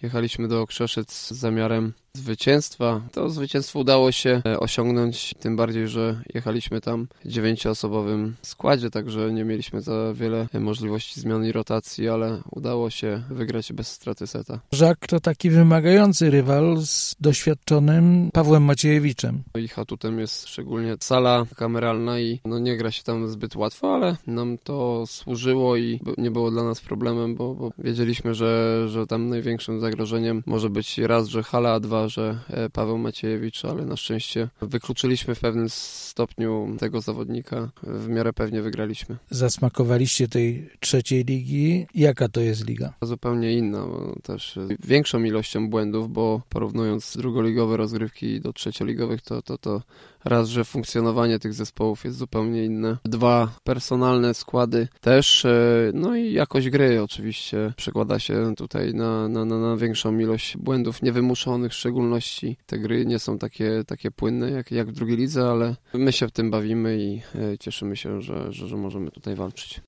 Jechaliśmy do Krzeszyc z zamiarem zwycięstwa. To zwycięstwo udało się osiągnąć, tym bardziej, że jechaliśmy tam w 9-osobowym składzie, także nie mieliśmy za wiele możliwości zmian i rotacji, ale udało się wygrać bez straty seta. Jacques to taki wymagający rywal z doświadczonym Pawłem Maciejewiczem. Ich atutem jest szczególnie sala kameralna i nie gra się tam zbyt łatwo, ale nam to służyło i nie było dla nas problemem, bo wiedzieliśmy, że tam największym zagrożeniem może być raz, że hala, a dwa, że Paweł Maciejewicz, ale na szczęście wykluczyliśmy w pewnym stopniu tego zawodnika. W miarę pewnie wygraliśmy. Zasmakowaliście tej trzeciej ligi. Jaka to jest liga? Zupełnie inna, bo też większą ilością błędów, bo porównując drugoligowe rozgrywki do trzecioligowych, to raz, że funkcjonowanie tych zespołów jest zupełnie inne. 2 personalne składy też, i jakość gry oczywiście przekłada się tutaj na większą ilość błędów niewymuszonych, w szczególności te gry nie są takie płynne jak w drugiej lidze, ale my się w tym bawimy i cieszymy się, że możemy tutaj walczyć.